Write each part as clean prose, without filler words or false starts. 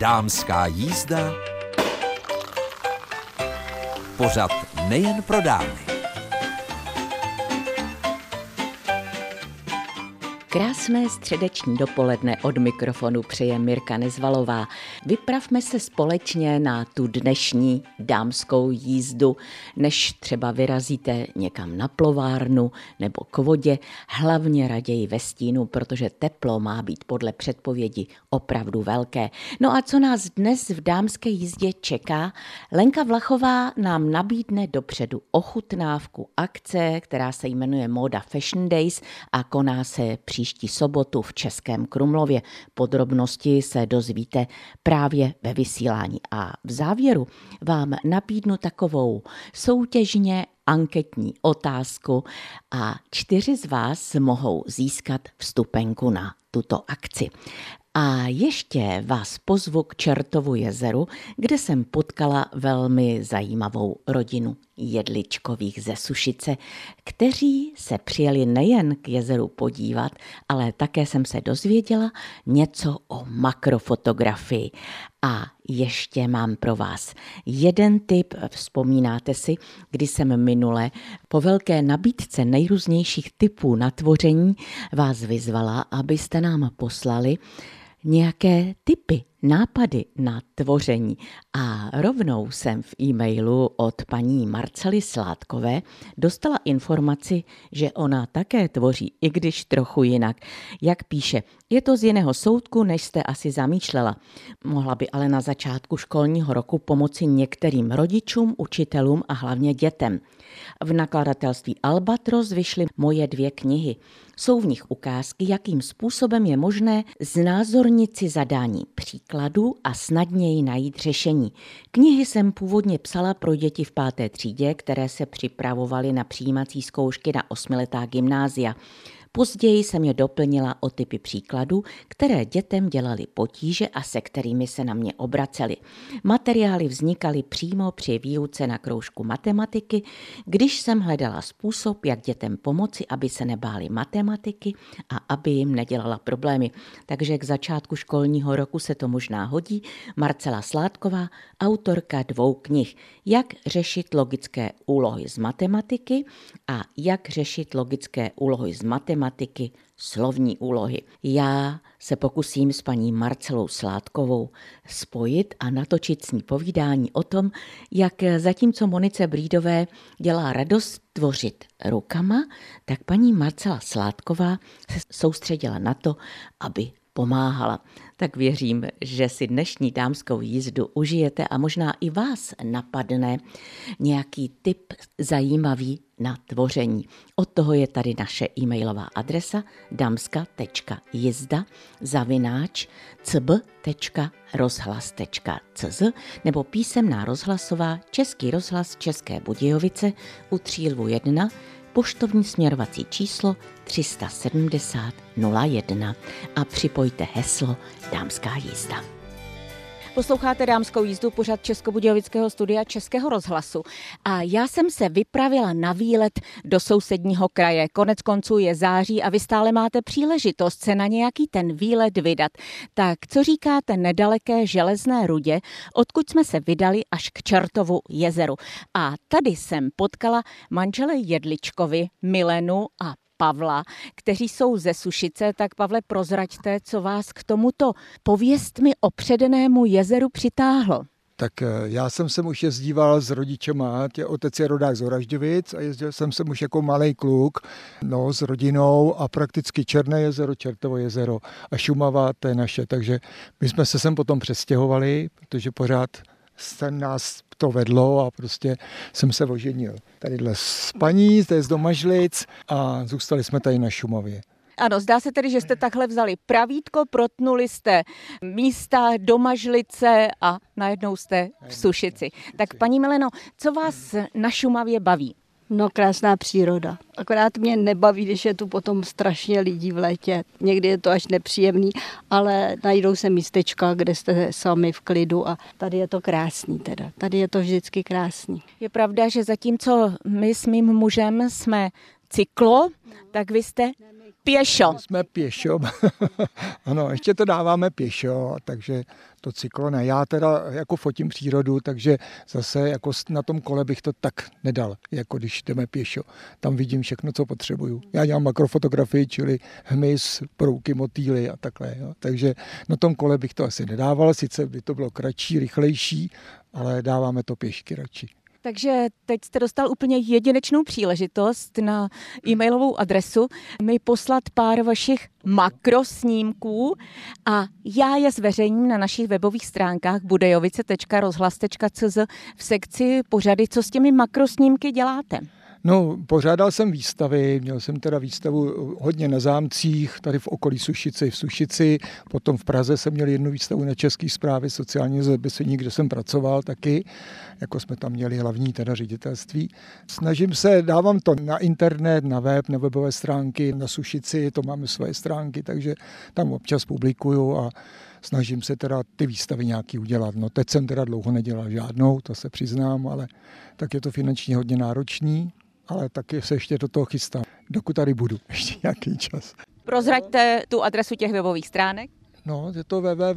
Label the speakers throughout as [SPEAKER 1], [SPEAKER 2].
[SPEAKER 1] Dámská jízda, pořad nejen pro dámy.
[SPEAKER 2] Krásné středeční dopoledne od mikrofonu přeje Mirka Nezvalová. Vypravme se společně na tu dnešní dámskou jízdu, než třeba vyrazíte někam na plovárnu nebo k vodě, hlavně raději ve stínu, protože teplo má být podle předpovědi opravdu velké. No a co nás dnes v dámské jízdě čeká? Lenka Vlachová nám nabídne dopředu ochutnávku akce, která se jmenuje Moda Fashion Days a koná se příští sobotu v Českém Krumlově. Podrobnosti se dozvíte právě ve vysílání. A v závěru vám nabídnu takovou soutěžně anketní otázku a 4 z vás mohou získat vstupenku na tuto akci. A ještě vás pozvu k Čertovu jezeru, kde jsem potkala velmi zajímavou rodinu Jedličkových ze Sušice, kteří se přijeli nejen k jezeru podívat, ale také jsem se dozvěděla něco o makrofotografii. A ještě mám pro vás jeden tip. Vzpomínáte si, kdy jsem minule po velké nabídce nejrůznějších typů na tvoření vás vyzvala, abyste nám poslali nějaké tipy, nápady na tvoření. A rovnou jsem v e-mailu od paní Marcely Sládkové dostala informaci, že ona také tvoří, i když trochu jinak. Jak píše, je to z jiného soudku, než jste asi zamýšlela. Mohla by ale na začátku školního roku pomoci některým rodičům, učitelům a hlavně dětem. V nakladatelství Albatros vyšly moje 2 knihy. Jsou v nich ukázky, jakým způsobem je možné znázornit si zadání příkladů a snadněji najít řešení. Knihy jsem původně psala pro děti v 5. třídě, které se připravovaly na přijímací zkoušky na 8letá gymnázia. Později jsem je doplnila o typy příkladů, které dětem dělaly potíže a se kterými se na mě obraceli. Materiály vznikaly přímo při výuce na kroužku matematiky, když jsem hledala způsob, jak dětem pomoci, aby se nebáli matematiky a aby jim nedělala problémy. Takže k začátku školního roku se to možná hodí. Marcela Sládková, autorka 2 knih. Jak řešit logické úlohy z matematiky a jak řešit logické úlohy z matematiky, slovní úlohy. Já se pokusím s paní Marcelou Sládkovou spojit a natočit s ní povídání o tom, jak zatímco Monice Brídové dělá radost tvořit rukama, tak paní Marcela Sládková se soustředila na to, aby pomáhala. Tak věřím, že si dnešní dámskou jízdu užijete a možná i vás napadne nějaký tip zajímavý na tvoření. Od toho je tady naše e-mailová adresa damska.jizda@cb.rozhlas.cz nebo písemná rozhlasová Český rozhlas České Budějovice u Třílvu 1, poštovní směrovací číslo 370 01 a připojte heslo Dámská jízda. Posloucháte Dámskou jízdu, pořad Českobudějovického studia Českého rozhlasu. A já jsem se vypravila na výlet do sousedního kraje. Konec konců je září a vy stále máte příležitost se na nějaký ten výlet vydat. Tak co říkáte nedaleké Železné Rudě, odkud jsme se vydali až k Čertovu jezeru. A tady jsem potkala manžele Jedličkovi, Milenu a Pavla, kteří jsou ze Sušice. Tak Pavle, prozraďte, co vás k tomuto pověstmi opředenému jezeru přitáhlo.
[SPEAKER 3] Tak já jsem sem už jezdíval s rodičema, otec je rodák z Oražďovic a jezdil jsem sem už jako malej kluk, s rodinou a prakticky Černé jezero, Čertovo jezero a Šumava, to je naše. Takže my jsme se sem potom přestěhovali, protože pořád nás to vedlo a prostě jsem se oženil. Tadyhle s paní, zde z Domažlic a zůstali jsme tady na Šumavě.
[SPEAKER 2] Ano, zdá se tedy, že jste takhle vzali pravítko, protnuli jste místa Domažlice a najednou jste v Sušici. Tak paní Mileno, co vás na Šumavě baví?
[SPEAKER 4] No, krásná příroda. Akorát mě nebaví, když je tu potom strašně lidí v létě. Někdy je to až nepříjemný, ale najdou se místečka, kde jste sami v klidu a tady je to krásný teda. Tady je to vždycky krásný.
[SPEAKER 2] Je pravda, že zatímco my s mým mužem jsme cyklo, tak vy jste pěšo.
[SPEAKER 3] Jsme pěšo. Ano, ještě to dáváme pěšo, takže to cyklo ne. Já teda jako fotím přírodu, takže zase jako na tom kole bych to tak nedal, jako když jdeme pěšo. Tam vidím všechno, co potřebuju. Já dělám makrofotografii, čili hmyz, prouky, motýly a takhle. Jo. Takže na tom kole bych to asi nedával, sice by to bylo kratší, rychlejší, ale dáváme to pěšky radši.
[SPEAKER 2] Takže teď jste dostal úplně jedinečnou příležitost na e-mailovou adresu mi poslat pár vašich makrosnímků a já je zveřejním na našich webových stránkách budejovice.rozhlas.cz v sekci pořady, co s těmi makrosnímky děláte.
[SPEAKER 3] No, pořádal jsem výstavy, měl jsem teda výstavu hodně na zámcích, tady v okolí Sušice, v Sušici, potom v Praze jsem měl jednu výstavu na České správě sociálního zabezpečení, kde jsem pracoval taky, jako jsme tam měli hlavní teda ředitelství. Snažím se, dávám to na internet, na web, na webové stránky, na Sušici, to máme svoje stránky, takže tam občas publikuju a snažím se teda ty výstavy nějaký udělat. No teď jsem teda dlouho nedělal žádnou, to se přiznám, ale tak je to finančně hodně náročný. Ale taky se ještě do toho chystám, dokud tady budu ještě nějaký čas.
[SPEAKER 2] Prozraďte tu adresu těch webových stránek.
[SPEAKER 3] No, je to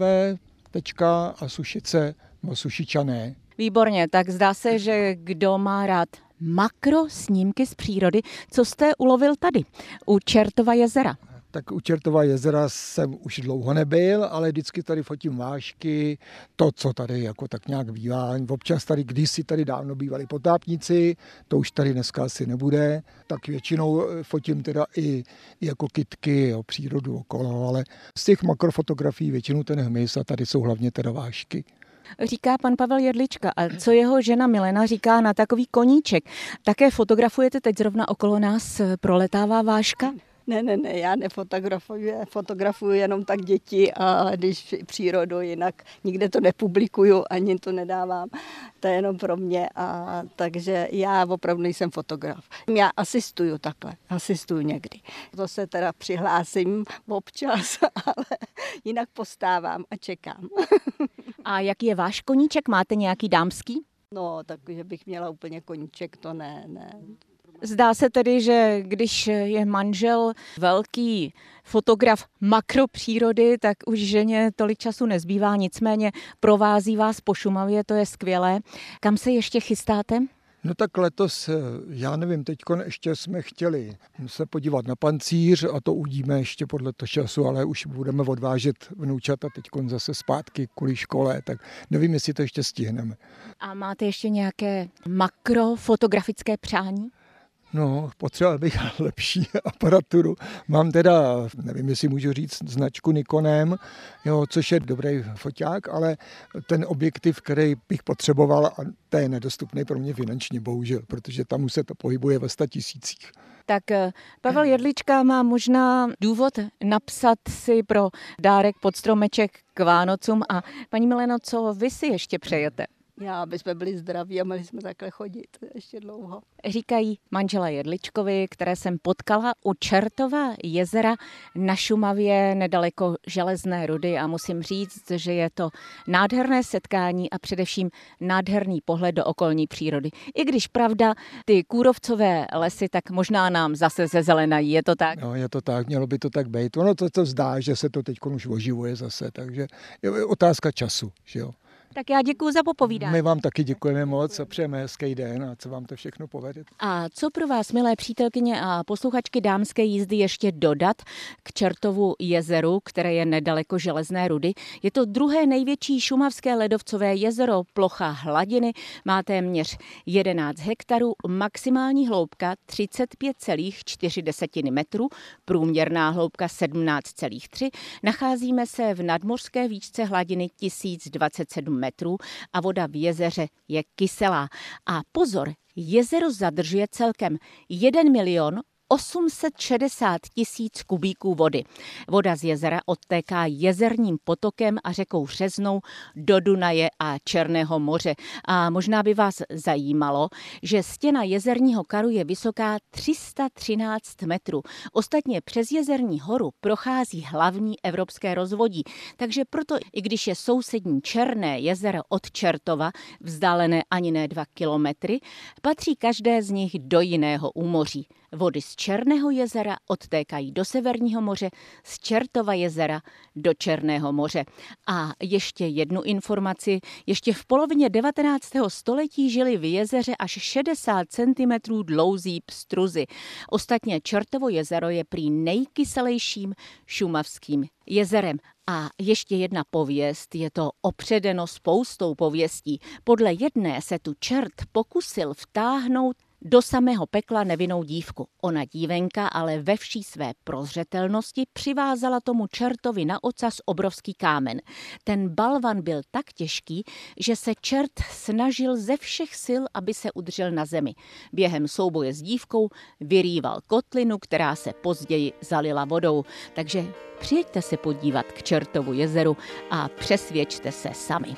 [SPEAKER 3] www.asušice, no Sušičané.
[SPEAKER 2] Výborně, tak zdá se, že kdo má rád makrosnímky z přírody, co jste ulovil tady, u Čertova jezera?
[SPEAKER 3] Tak u Čertova jezera jsem už dlouho nebyl, ale vždycky tady fotím vážky, to, co tady jako tak nějak bývá. Občas tady kdysi tady dávno bývali potápníci, to už tady dneska asi nebude, tak většinou fotím teda i jako kytky, jo, přírodu okolo, ale z těch makrofotografií většinou ten hmyz a tady jsou hlavně teda vážky.
[SPEAKER 2] Říká pan Pavel Jedlička. A co jeho žena Milena říká na takový koníček? Také fotografujete teď zrovna okolo nás, proletává vážka?
[SPEAKER 4] Ne, já fotografuju jenom tak děti a když přírodu, jinak nikde to nepublikuju, ani to nedávám. To je jenom pro mě, a takže já opravdu nejsem fotograf. Já asistuju někdy. To se teda přihlásím občas, ale jinak postávám a čekám.
[SPEAKER 2] A jaký je váš koníček? Máte nějaký dámský?
[SPEAKER 4] No, takže bych měla úplně koníček, to ne.
[SPEAKER 2] Zdá se tedy, že když je manžel velký fotograf makropřírody, tak už ženě tolik času nezbývá, nicméně provází vás po Šumavě, to je skvělé. Kam se ještě chystáte?
[SPEAKER 3] No tak letos, já nevím, teďko ještě jsme chtěli se podívat na Pancíř a to uvidíme ještě podle toho času, ale už budeme odvážet vnoučata teďko zase zpátky kvůli škole, tak nevím, jestli to ještě stihneme.
[SPEAKER 2] A máte ještě nějaké makrofotografické přání?
[SPEAKER 3] No, potřeboval bych lepší aparaturu. Mám teda, nevím, jestli můžu říct, značku Nikonem, jo, což je dobrý foťák, ale ten objektiv, který bych potřeboval, a to je nedostupný pro mě finančně, bohužel, protože tam už se to pohybuje ve 100 000.
[SPEAKER 2] Tak Pavel Jedlička má možná důvod napsat si pro dárek pod stromeček k Vánocům. A paní Mileno, co vy si ještě přejete?
[SPEAKER 4] Já, aby jsme byli zdraví a mohli jsme takhle chodit ještě dlouho.
[SPEAKER 2] Říkají manžela Jedličkovi, které jsem potkala u Čertova jezera na Šumavě nedaleko Železné Rudy a musím říct, že je to nádherné setkání a především nádherný pohled do okolní přírody. I když pravda, ty kůrovcové lesy tak možná nám zase zezelenají, je to tak?
[SPEAKER 3] No, je to tak, mělo by to tak být. Ono to zdá, že se to teď už oživuje zase, takže je otázka času, že jo.
[SPEAKER 2] Tak já děkuji za popovídání.
[SPEAKER 3] My vám taky děkujeme moc a přejeme hezký den a co vám to všechno povede.
[SPEAKER 2] A co pro vás, milé přítelkyně a posluchačky dámské jízdy, ještě dodat k Čertovu jezeru, které je nedaleko Železné Rudy? Je to druhé největší šumavské ledovcové jezero, plocha hladiny má téměř 11 hektarů, maximální hloubka 35,4 metru, průměrná hloubka 17,3. Nacházíme se v nadmořské výšce hladiny 1027 metrů a voda v jezeře je kyselá. A pozor, jezero zadržuje celkem 1 860 000 kubíků vody. Voda z jezera odtéká jezerním potokem a řekou Řeznou do Dunaje a Černého moře. A možná by vás zajímalo, že stěna jezerního karu je vysoká 313 metrů. Ostatně přes jezerní horu prochází hlavní evropské rozvodí. Takže proto, i když je sousední Černé jezero od Čertova, vzdálené ani ne 2 kilometry, patří každé z nich do jiného úmoří. Vody z Černého jezera odtékají do Severního moře, z Čertova jezera do Černého moře. A ještě jednu informaci. Ještě v polovině 19. století žili v jezeře až 60 cm dlouzí pstruzy. Ostatně Čertovo jezero je prý nejkyselejším šumavským jezerem. A ještě jedna pověst, je to opředeno spoustou pověstí. Podle jedné se tu čert pokusil vtáhnout do samého pekla nevinnou dívku. Ona dívenka ale ve vší své prozřetelnosti přivázala tomu čertovi na ocas obrovský kámen. Ten balvan byl tak těžký, že se čert snažil ze všech sil, aby se udržel na zemi. Během souboje s dívkou vyrýval kotlinu, která se později zalila vodou. Takže přijeďte se podívat k Čertovu jezeru a přesvědčte se sami.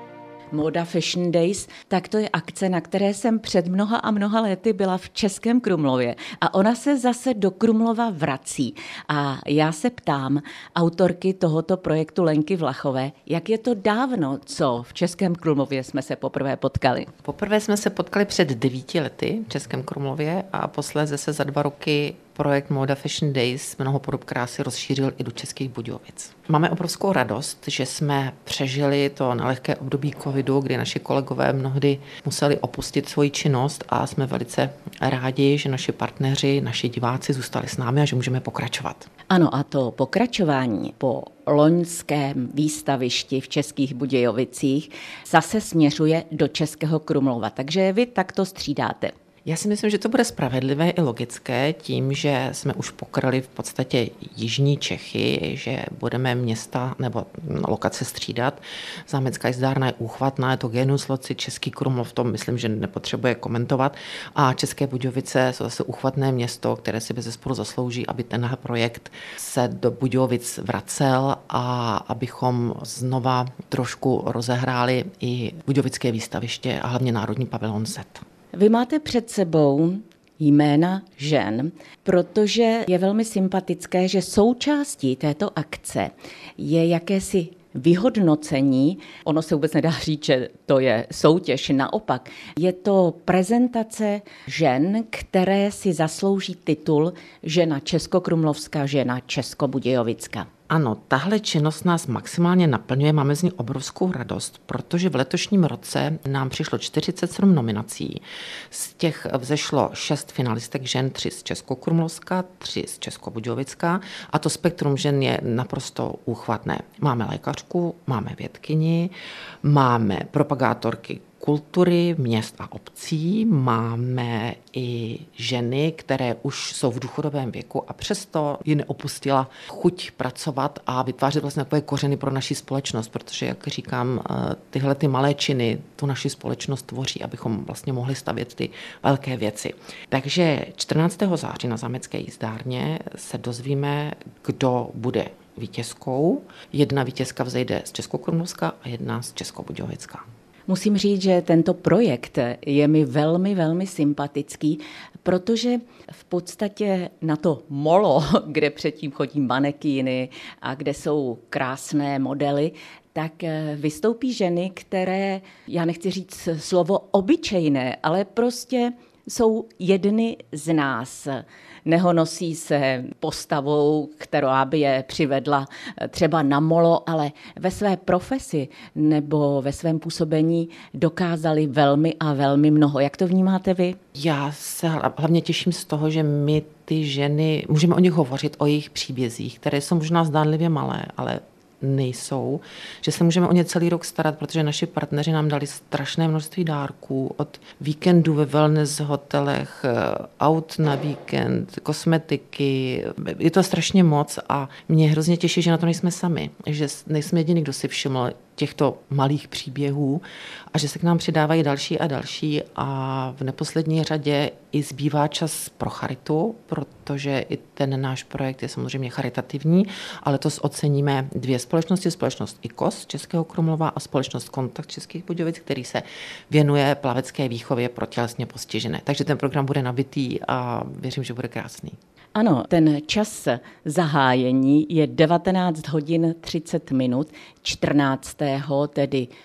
[SPEAKER 2] Moda Fashion Days, tak to je akce, na které jsem před mnoha a mnoha lety byla v Českém Krumlově a ona se zase do Krumlova vrací. A já se ptám autorky tohoto projektu Lenky Vlachové, jak je to dávno, co v Českém Krumlově jsme se poprvé potkali?
[SPEAKER 5] Poprvé jsme se potkali před 9 lety v Českém Krumlově a posléze se za 2 roky projekt Moda Fashion Days mnoho podob krásy rozšířil i do Českých Budějovic. Máme obrovskou radost, že jsme přežili to nelehké období covidu, kdy naši kolegové mnohdy museli opustit svoji činnost a jsme velice rádi, že naši partneři, naši diváci zůstali s námi a že můžeme pokračovat.
[SPEAKER 2] Ano, a to pokračování po loňském výstavišti v Českých Budějovicích zase směřuje do Českého Krumlova, takže vy takto střídáte.
[SPEAKER 5] Já si myslím, že to bude spravedlivé i logické tím, že jsme už pokryli v podstatě jižní Čechy, že budeme města nebo lokace střídat. Zámecká jízdárna je úchvatná, je to Genus Loci, Český Krumlov, to myslím, že nepotřebuje komentovat. A České Budějovice jsou zase úchvatné město, které si bezesporu zaslouží, aby tenhle projekt se do Budějovic vracel a abychom znova trošku rozehráli i budějovické výstaviště a hlavně Národní pavilon Z.
[SPEAKER 2] Vy máte před sebou jména žen, protože je velmi sympatické, že součástí této akce je jakési vyhodnocení. Ono se vůbec nedá říct, že to je soutěž, naopak. Je to prezentace žen, které si zaslouží titul žena českokrumlovská, žena českobudějovická.
[SPEAKER 5] Ano, tahle činnost nás maximálně naplňuje, máme z ní obrovskou radost, protože v letošním roce nám přišlo 47 nominací. Z těch vzešlo 6 finalistek žen, 3 z Českokrumlovska, 3 z Českobudějovická a to spektrum žen je naprosto úchvatné. Máme lékařku, máme vědkyni, máme propagátorky kultury, měst a obcí, máme i ženy, které už jsou v důchodovém věku a přesto ji neopustila chuť pracovat a vytvářet vlastně takové kořeny pro naši společnost, protože, jak říkám, tyhle ty malé činy tu naši společnost tvoří, abychom vlastně mohli stavět ty velké věci. Takže 14. září na Zámecké jízdárně se dozvíme, kdo bude vítězkou. Jedna vítězka vzejde z Českokrumlovska a jedna z Českobudějovická.
[SPEAKER 2] Musím říct, že tento projekt je mi velmi, velmi sympatický, protože v podstatě na to molo, kde předtím chodí manekýny a kde jsou krásné modely, tak vystoupí ženy, které, já nechci říct slovo obyčejné, ale prostě jsou jedny z nás. Nehonosí se postavou, která by je přivedla třeba na molo, ale ve své profesi nebo ve svém působení dokázali velmi a velmi mnoho. Jak to vnímáte vy?
[SPEAKER 5] Já se hlavně těším z toho, že my ty ženy, můžeme o nich hovořit, o jejich příbězích, které jsou možná zdánlivě malé, ale nejsou, že se můžeme o ně celý rok starat, protože naši partneři nám dali strašné množství dárků od víkendů ve wellness hotelech, aut na víkend, kosmetiky. Je to strašně moc a mě hrozně těší, že na to nejsme sami, že nejsme jediný, kdo si všiml těchto malých příběhů a že se k nám přidávají další a další a v neposlední řadě i zbývá čas pro charitu, protože i ten náš projekt je samozřejmě charitativní, ale to oceníme 2 společnosti, společnost IKOS Českého Krumlova a společnost Kontakt Českých Budějovic, který se věnuje plavecké výchově pro tělesně postižené. Takže ten program bude nabitý a věřím, že bude krásný.
[SPEAKER 2] Ano, ten čas zahájení je 19 hodin 30 minut 14. tedy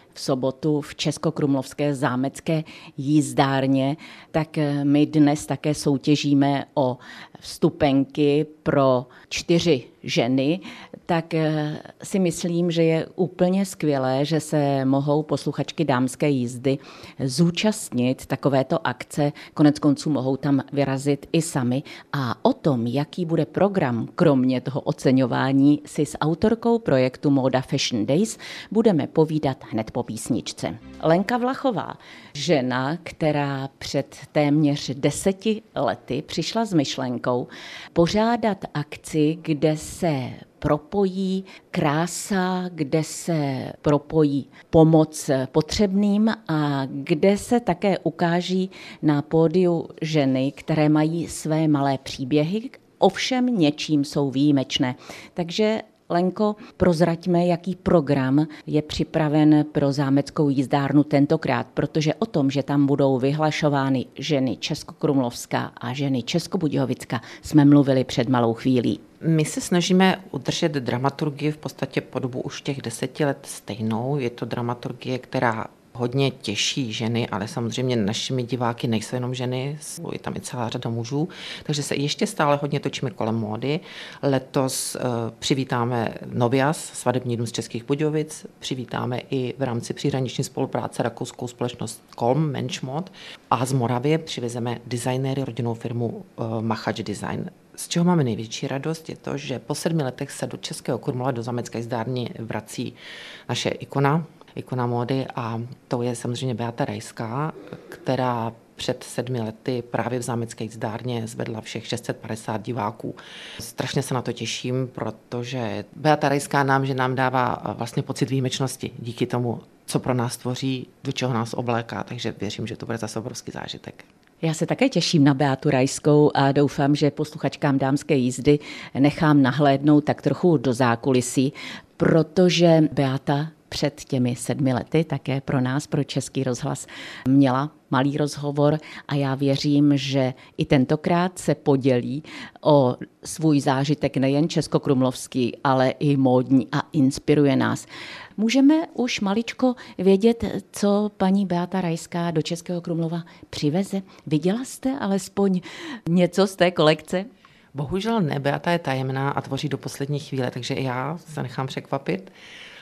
[SPEAKER 2] v sobotu v Českokrumlovské zámecké jízdárně, tak my dnes také soutěžíme o vstupenky pro 4 ženy, tak si myslím, že je úplně skvělé, že se mohou posluchačky dámské jízdy zúčastnit takovéto akce. Koneckonců mohou tam vyrazit i sami. A o tom, jaký bude program, kromě toho oceňování, si s autorkou projektu Moda Fashion Days budeme povídat hned po písničce. Lenka Vlachová, žena, která před téměř 10 lety přišla s myšlenkou pořádat akci, kde se propojí krása, kde se propojí pomoc potřebným a kde se také ukáží na pódiu ženy, které mají své malé příběhy, ovšem něčím jsou výjimečné. Takže Lenko, prozraďme, jaký program je připraven pro zámeckou jízdárnu tentokrát, protože o tom, že tam budou vyhlašovány ženy Českokrumlovská a ženy Českobudějovická, jsme mluvili před malou chvílí.
[SPEAKER 5] My se snažíme udržet dramaturgii v podstatě po dobu už těch 10 let stejnou. Je to dramaturgie, která hodně těší ženy, ale samozřejmě našimi diváky nejsou jenom ženy, je tam i celá řada mužů, takže se ještě stále hodně točíme kolem módy. Letos přivítáme Novias, svatební dům z Českých Budějovic, přivítáme i v rámci příhraniční spolupráce rakouskou společnost Kolm, Menschmod, a z Moravie přivezeme designéry, rodinnou firmu Machač Design. Z čeho máme největší radost je to, že po 7 letech se do Českého Krumlova, do zámecké jízdárny vrací naše ikona módy, a to je samozřejmě Beata Rajská, která před 7 lety právě v zámecké jízdárně zvedla všech 650 diváků. Strašně se na to těším, protože Beata Rajská nám dává vlastně pocit výjimečnosti díky tomu, co pro nás tvoří, do čeho nás obléká, takže věřím, že to bude zase obrovský zážitek.
[SPEAKER 2] Já se také těším na Beatu Rajskou a doufám, že posluchačkám dámské jízdy nechám nahlédnout tak trochu do zákulisí, protože Beata před těmi 7 lety také pro nás, pro Český rozhlas, měla malý rozhovor a já věřím, že i tentokrát se podělí o svůj zážitek nejen českokrumlovský, ale i módní a inspiruje nás. Můžeme už maličko vědět, co paní Beata Rajská do Českého Krumlova přiveze? Viděla jste alespoň něco z té kolekce?
[SPEAKER 5] Bohužel ne, Beata je tajemná a tvoří do poslední chvíle, takže i já se nechám překvapit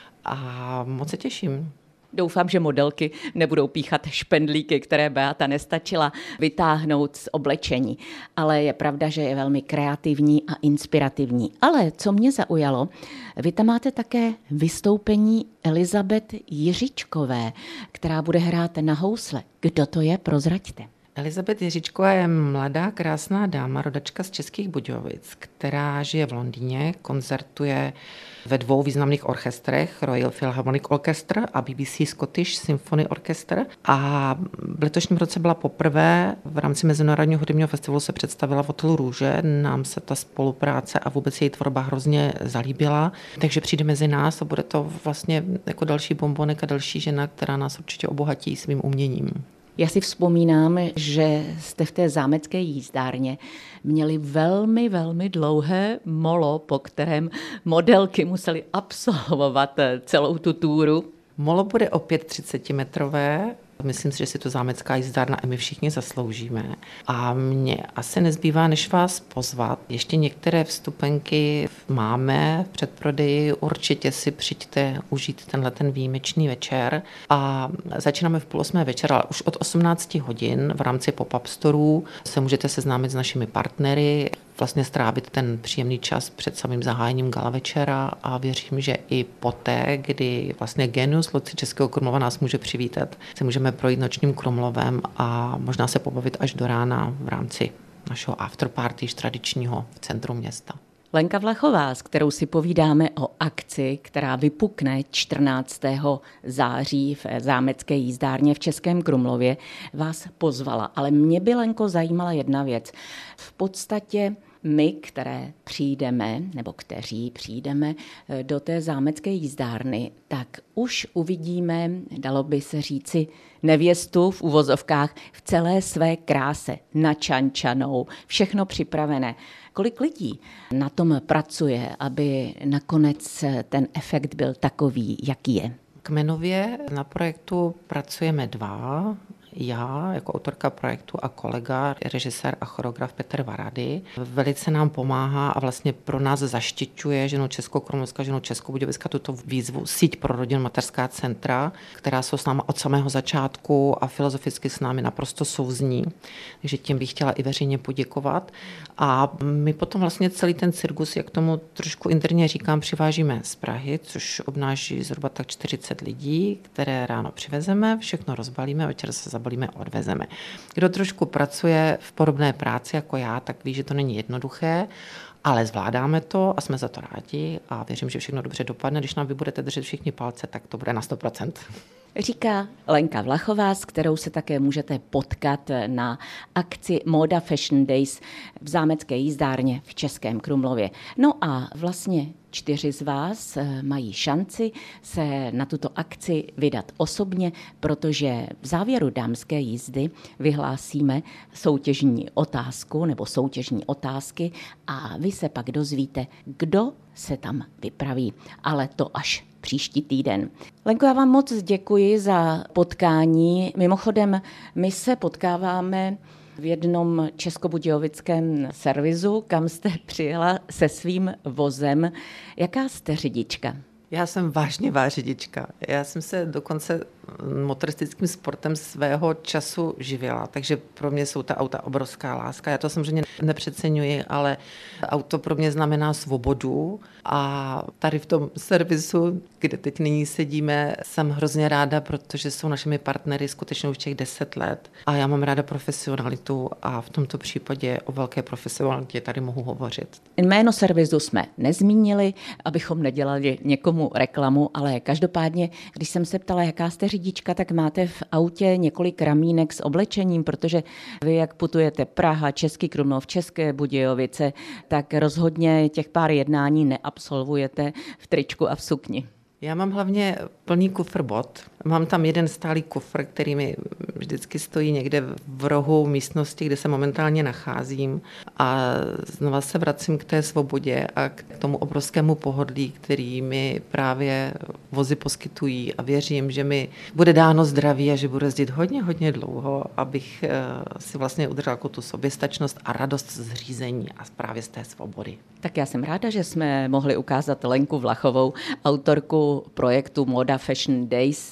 [SPEAKER 5] a moc se těším.
[SPEAKER 2] Doufám, že modelky nebudou píchat špendlíky, které Beata nestačila vytáhnout z oblečení. Ale je pravda, že je velmi kreativní a inspirativní. Ale co mě zaujalo, vy tam máte také vystoupení Elizabeth Jiřičkové, která bude hrát na housle. Kdo to je? Prozraďte.
[SPEAKER 5] Elizabeth Jiřičková je mladá, krásná dáma, rodačka z Českých Budějovic, která žije v Londýně, koncertuje ve 2 významných orchestrech, Royal Philharmonic Orchestra a BBC Scottish Symphony Orchestra. A v letošním roce byla poprvé v rámci Mezinárodního hudebního festivalu se představila v hotelu Růže. Nám se ta spolupráce a vůbec její tvorba hrozně zalíbila, takže přijde mezi nás a bude to vlastně jako další bombonek a další žena, která nás určitě obohatí svým uměním.
[SPEAKER 2] Já si vzpomínám, že jste v té zámecké jízdárně měli velmi, velmi dlouhé molo, po kterém modelky musely absolvovat celou tu túru.
[SPEAKER 5] Molo bude opět 30metrové. Myslím si, že si to zámecká jízdárna a my všichni zasloužíme. A mně asi nezbývá, než vás pozvat. Ještě některé vstupenky máme v předprodeji. Určitě si přijďte užít ten výjimečný večer. A začínáme v 7:30 večer, ale už od 18 hodin v rámci pop-up storů se můžete seznámit s našimi partnery, vlastně strávit ten příjemný čas před samým zahájením gala večera a věřím, že i poté, kdy vlastně Genius Loci Českého Krumlova nás může přivítat, se můžeme projít nočním Krumlovem a možná se pobavit až do rána v rámci našeho afterparty tradičního v centru města.
[SPEAKER 2] Lenka Vlachová, s kterou si povídáme o akci, která vypukne 14. září v zámecké jízdárně v Českém Krumlově, vás pozvala. Ale mě by, Lenko, zajímala jedna věc. V podstatě my, kteří přijdeme do té zámecké jízdárny, tak už uvidíme, dalo by se říci, nevěstu v uvozovkách v celé své kráse, načančanou, všechno připravené. Kolik lidí na tom pracuje, aby nakonec ten efekt byl takový, jaký je?
[SPEAKER 5] Kmenově na projektu pracujeme 2. Já jako autorka projektu a kolega, režisér a choreograf Petr Varady. Velice nám pomáhá a vlastně pro nás zaštiťuje ženou Českokrumlovská, ženou Českobudějovická tuto výzvu síť pro rodinu mateřská centra, která jsou s námi od samého začátku a filozoficky s námi naprosto souzní. Takže tím bych chtěla i veřejně poděkovat. A my potom vlastně celý ten cirkus, jak tomu trošku interně říkám, přivážíme z Prahy, což obnáší zhruba tak 40 lidí, které ráno přivezeme, všechno rozbalíme, večer se zabalíme a odvezeme. Kdo trošku pracuje v podobné práci jako já, tak ví, že to není jednoduché, ale zvládáme to a jsme za to rádi a věřím, že všechno dobře dopadne. Když nám vy budete držet všichni palce, tak to bude na 100%.
[SPEAKER 2] Říká Lenka Vlachová, s kterou se také můžete potkat na akci Moda Fashion Days v Zámecké jízdárně v Českém Krumlově. No a vlastně 4 z vás mají šanci se na tuto akci vydat osobně, protože v závěru dámské jízdy vyhlásíme soutěžní otázku nebo soutěžní otázky a vy se pak dozvíte, kdo se tam vypraví. Ale to až příští týden. Lenko, já vám moc děkuji za potkání. Mimochodem, my se potkáváme v jednom českobudějovickém servisu, kam jste přijela se svým vozem. Jaká jste řidička?
[SPEAKER 5] Já jsem vážně řidička. Já jsem se dokonce motoristickým sportem svého času živila, takže pro mě jsou ta auta obrovská láska. Já to samozřejmě nepřeceňuji, ale auto pro mě znamená svobodu a tady v tom servisu, kde teď nyní sedíme, jsem hrozně ráda, protože jsou našimi partnery skutečně už těch 10 let a já mám ráda profesionalitu a v tomto případě o velké profesionalitě tady mohu hovořit.
[SPEAKER 2] Jméno servisu jsme nezmínili, abychom nedělali někomu reklamu, ale každopádně, když jsem se ptala, jaká jste řidička, tak máte v autě několik ramínek s oblečením, protože vy, jak putujete Praha, Český Krumlov, České Budějovice, tak rozhodně těch pár jednání neabsolvujete v tričku a v sukni.
[SPEAKER 5] Já mám hlavně plný kufr bot. Mám tam jeden stálý kufr, který mi vždycky stojí někde v rohu místnosti, kde se momentálně nacházím. A znova se vracím k té svobodě a k tomu obrovskému pohodlí, který mi právě vozy poskytují. A věřím, že mi bude dáno zdraví a že budu jezdit hodně dlouho, abych si vlastně udržela jako tu soběstačnost a radost z řízení a právě z té svobody.
[SPEAKER 2] Tak já jsem ráda, že jsme mohli ukázat Lenku Vlachovou, autorku projektu Moda Fashion Days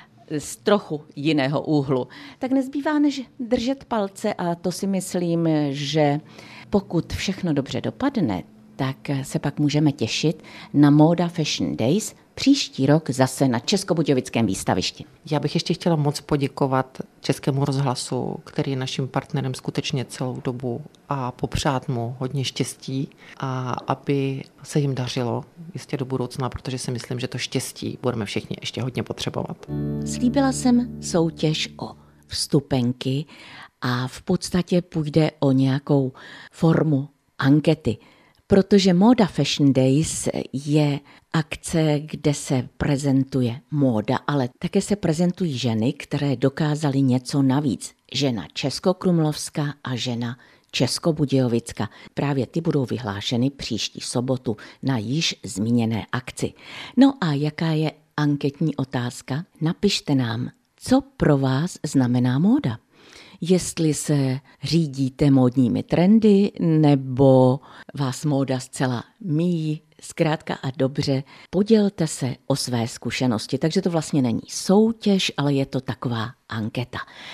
[SPEAKER 2] z trochu jiného úhlu. Tak nezbývá než držet palce a to si myslím, že pokud všechno dobře dopadne, tak se pak můžeme těšit na Moda Fashion Days příští rok zase na Českobudějovickém výstavišti.
[SPEAKER 5] Já bych ještě chtěla moc poděkovat Českému rozhlasu, který je naším partnerem skutečně celou dobu a popřát mu hodně štěstí a aby se jim dařilo jistě do budoucna, protože si myslím, že to štěstí budeme všichni ještě hodně potřebovat.
[SPEAKER 2] Slíbila jsem soutěž o vstupenky a v podstatě půjde o nějakou formu ankety, protože Moda Fashion Days je akce, kde se prezentuje móda, ale také se prezentují ženy, které dokázaly něco navíc. Žena českokrumlovská a žena českobudějovická. Právě ty budou vyhlášeny příští sobotu na již zmíněné akci. No a jaká je anketní otázka? Napište nám, co pro vás znamená móda. Jestli se řídíte módními trendy, nebo vás móda zcela míjí, zkrátka a dobře, podělte se o své zkušenosti. Takže to vlastně není soutěž, ale je to taková anketa.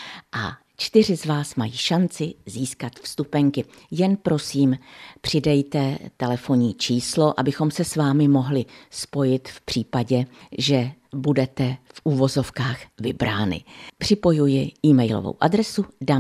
[SPEAKER 2] A 4 z vás mají šanci získat vstupenky. Jen prosím, přidejte telefonní číslo, abychom se s vámi mohli spojit v případě, že budete v uvozovkách vybrány. Připojuji e-mailovou adresu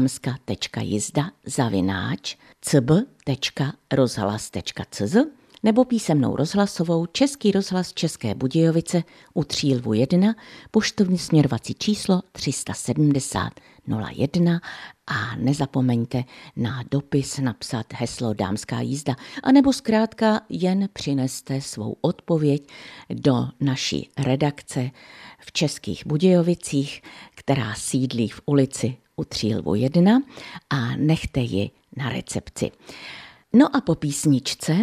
[SPEAKER 2] damska.jizda@cb.rozhlas.cz nebo písemnou rozhlasovou Český rozhlas České Budějovice u Třílvu 1, poštovní směrovací číslo 370 01 a nezapomeňte na dopis napsat heslo Dámská jízda, anebo zkrátka jen přineste svou odpověď do naší redakce v Českých Budějovicích, která sídlí v ulici u Třílvu 1 a nechte ji na recepci. No a po písničce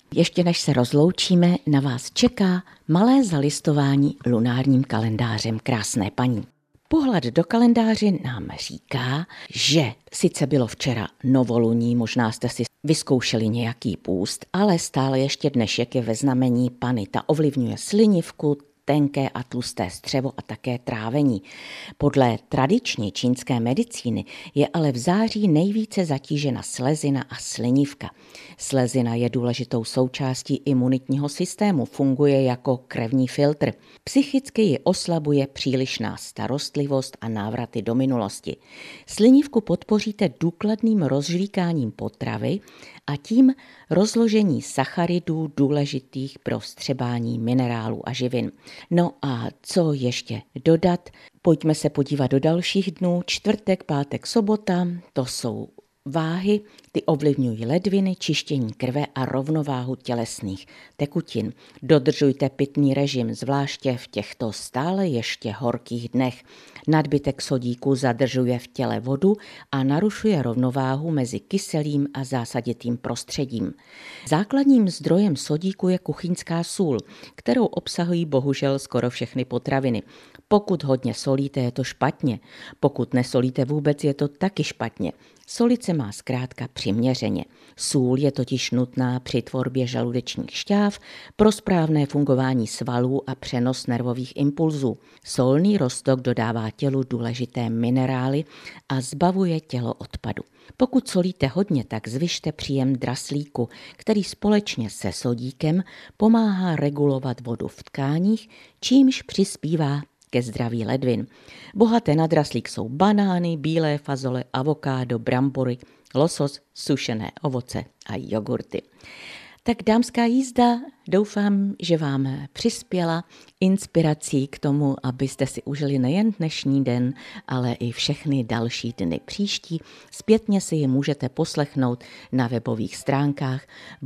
[SPEAKER 2] Ještě než se rozloučíme, na vás čeká malé zalistování lunárním kalendářem krásné paní. Pohled do kalendáře nám říká, že sice bylo včera novoluní, možná jste si vyzkoušeli nějaký půst, ale stále ještě dnešek je ve znamení Panny. Ta ovlivňuje slinivku, tenké a tlusté střevo a také trávení. Podle tradiční čínské medicíny je ale v září nejvíce zatížena slezina a slinivka. Slezina je důležitou součástí imunitního systému, funguje jako krevní filtr. Psychicky ji oslabuje přílišná starostlivost a návraty do minulosti. Slinivku podpoříte důkladným rozžvíkáním potravy a tím rozložení sacharidů důležitých pro vstřebání minerálů a živin. No a co ještě dodat? Pojďme se podívat do dalších dnů. Čtvrtek, pátek, sobota, to jsou váhy, ty ovlivňují ledviny, čištění krve a rovnováhu tělesných tekutin. Dodržujte pitný režim, zvláště v těchto stále ještě horkých dnech. Nadbytek sodíku zadržuje v těle vodu a narušuje rovnováhu mezi kyselým a zásaditým prostředím. Základním zdrojem sodíku je kuchyňská sůl, kterou obsahují bohužel skoro všechny potraviny. Pokud hodně solíte, je to špatně. Pokud nesolíte vůbec, je to taky špatně. Solit se má zkrátka přiměřeně. Sůl je totiž nutná při tvorbě žaludečních šťáv pro správné fungování svalů a přenos nervových impulzů. Solný roztok dodává tělu důležité minerály a zbavuje tělo odpadu. Pokud solíte hodně, tak zvyšte příjem draslíku, který společně se sodíkem pomáhá regulovat vodu v tkáních, čímž přispívá ke zdraví ledvin. Bohaté na draslík jsou banány, bílé fazole, avokádo, brambory, losos, sušené ovoce a jogurty. Tak dámská jízda, doufám, že vám přispěla inspirací k tomu, abyste si užili nejen dnešní den, ale i všechny další dny příští. Zpětně si je můžete poslechnout na webových stránkách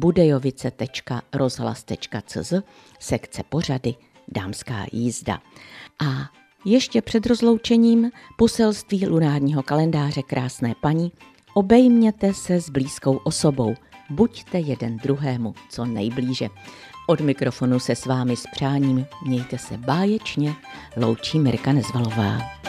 [SPEAKER 2] budejovice.rozhlas.cz, sekce pořady Dámská jízda. A ještě před rozloučením poselství lunárního kalendáře krásné paní: obejměte se s blízkou osobou, buďte jeden druhému co nejblíže. Od mikrofonu se s vámi s přáním mějte se báječně, loučí Mirka Nezvalová.